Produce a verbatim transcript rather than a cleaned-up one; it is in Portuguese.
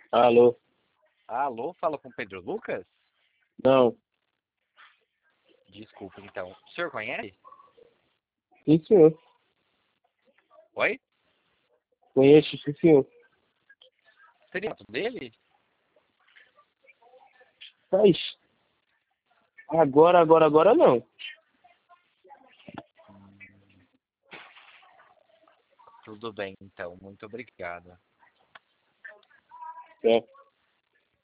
Alô? Alô, fala com Pedro Lucas? Não. Desculpa, então. O senhor conhece? Sim, senhor. Oi? Conheço, sim, senhor. Seria foto dele? Mas, agora, agora, agora não. Tudo bem, então. Muito obrigado. É.